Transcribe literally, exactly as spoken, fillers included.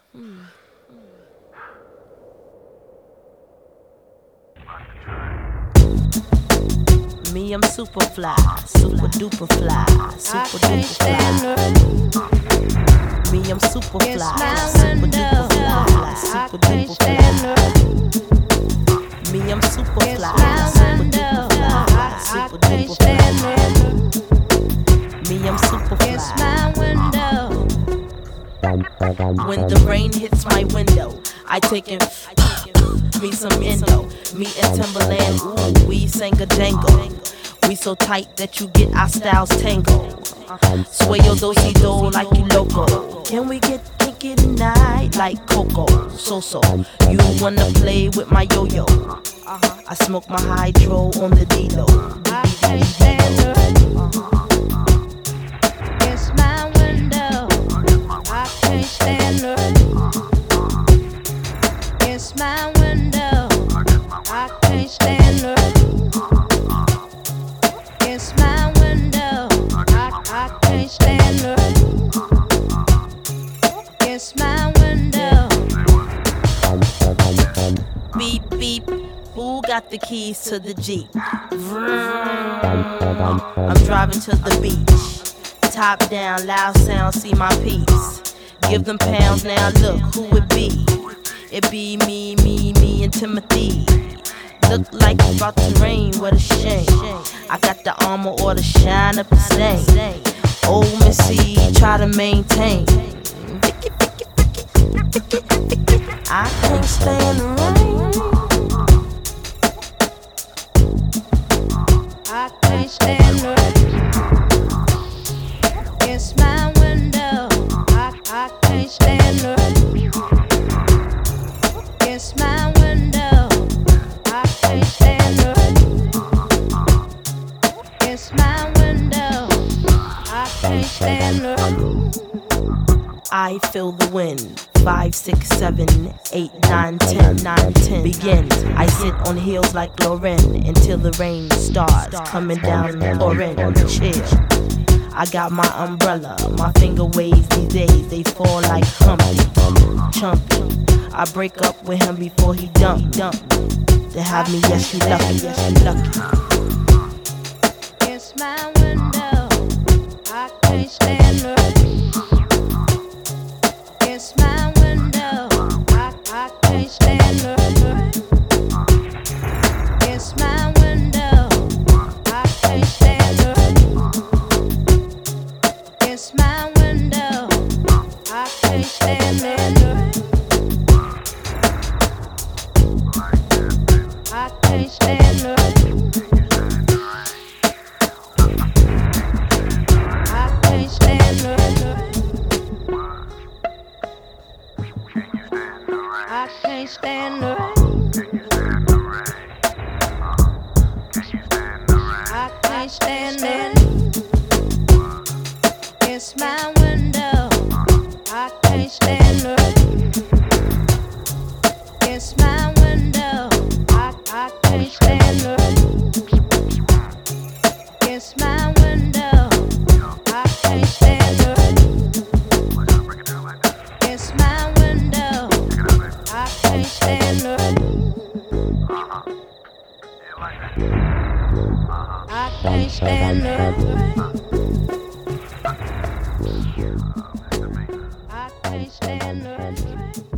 Me, I'm super fly, super duper fly, super duper fly. Me, I'm super fly, super duper fly, super duper fly. Me, I'm super fly, super duper fly, super duper fly. Me, I'm super fly. When the rain hits my window, I take it. Me some Indo, me and Timberland, ooh, we sang a jangle. We so tight that you get our styles tangled. Sway your do-si-do like you loco. Can we get kinky tonight like Coco? So-so, you wanna play with my yo-yo? I smoke my hydro on the D-Lo. I can't stand her. It's my window. I can't stand her. It's my window. I can't stand her. It's my window. I, I can't stand her. It's my window. Beep, beep. Who got the keys to the Jeep? Vroom. I'm driving to the beach. Top down, loud sound, see my piece. Give them pounds now, look who it be. It be me, me, me and Timothy. Look like it's about to rain, what a shame. I got the armor or the shine up the stain. Old Missy, try to maintain. I can't stand the rain. I can't stand her. It's my window. I, I can't stand her. It's my window. I can't stand her. It's my window. I can't stand her. I feel the wind. Five, six, seven, eight, nine, ten, nine, ten. Begin. I sit on heels like Lauren until the rain starts coming down and pouring. Chill. I got my umbrella. My finger waves these days. They fall like Humpty, Chumpy. I break up with him before he dump, dump. To have me, yes, you lucky, yes, you lucky. It's my window. I can't stand her. It's my window. I, I can't stand her. It's my window. I can't stand her. It's my window. I can't stand her. I can't stand her. I can't stand her. I can't stand the rain. I can't stand it. It's my window. I can't stand it. It's my window. I, I can't stand it. It's my window. I can't stand it. It's my window. I can't stand her. I can't stand her. I can't stand her.